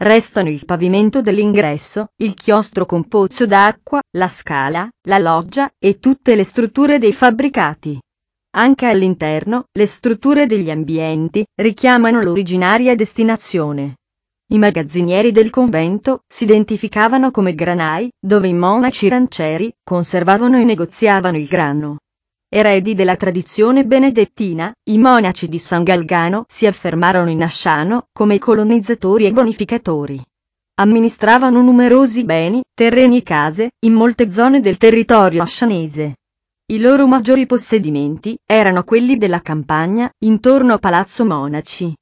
Restano il pavimento dell'ingresso, il chiostro con pozzo d'acqua, la scala, la loggia, e tutte le strutture dei fabbricati. Anche all'interno, le strutture degli ambienti richiamano l'originaria destinazione. I magazzinieri del convento si identificavano come granai, dove i monaci rancieri conservavano e negoziavano il grano. Eredi della tradizione benedettina, i monaci di San Galgano si affermarono in Asciano come colonizzatori e bonificatori. Amministravano numerosi beni, terreni e case, in molte zone del territorio ascianese. I loro maggiori possedimenti erano quelli della campagna, intorno a Palazzo Monaci.